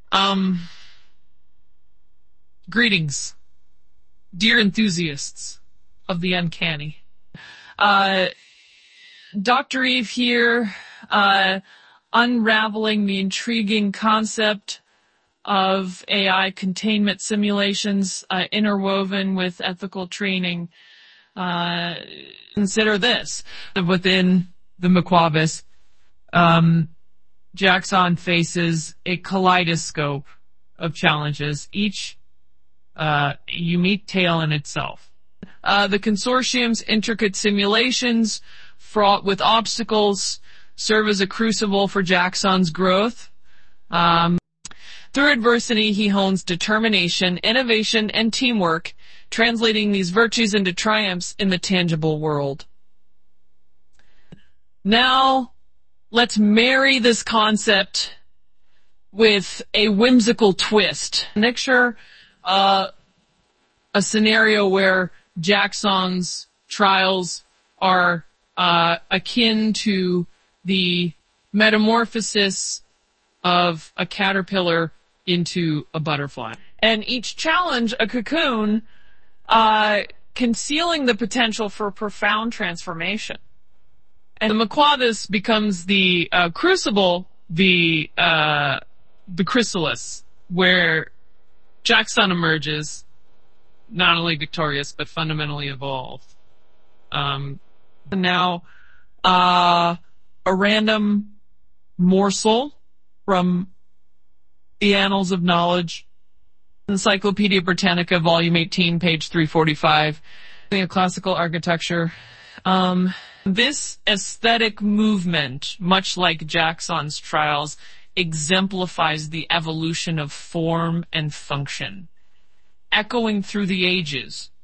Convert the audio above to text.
Um, Greetings, dear enthusiasts of the uncanny. Dr. Eve here, unraveling the intriguing concept of AI containment simulations interwoven with ethical training. Consider this. Within the Maquabus, Jaxxon faces a kaleidoscope of challenges, each unique tale in itself. The consortium's intricate simulations, fraught with obstacles, serve as a crucible for Jaxxon's growth. Through adversity, he hones determination, innovation, and teamwork, translating these virtues into triumphs in the tangible world. Now, let's marry this concept with a whimsical twist. Picture a scenario where Jaxxon's trials are akin to the metamorphosis of a caterpillar into a butterfly. And each challenge, a cocoon, concealing the potential for profound transformation. And the Maquabus becomes the crucible, the chrysalis, where Jaxxon emerges, not only victorious, but fundamentally evolved. Now, a random morsel from the Annals of Knowledge, Encyclopedia Britannica, Volume 18, page 345, Classical Architecture. This aesthetic movement, much like Jaxxon's trials, exemplifies the evolution of form and function, echoing through the ages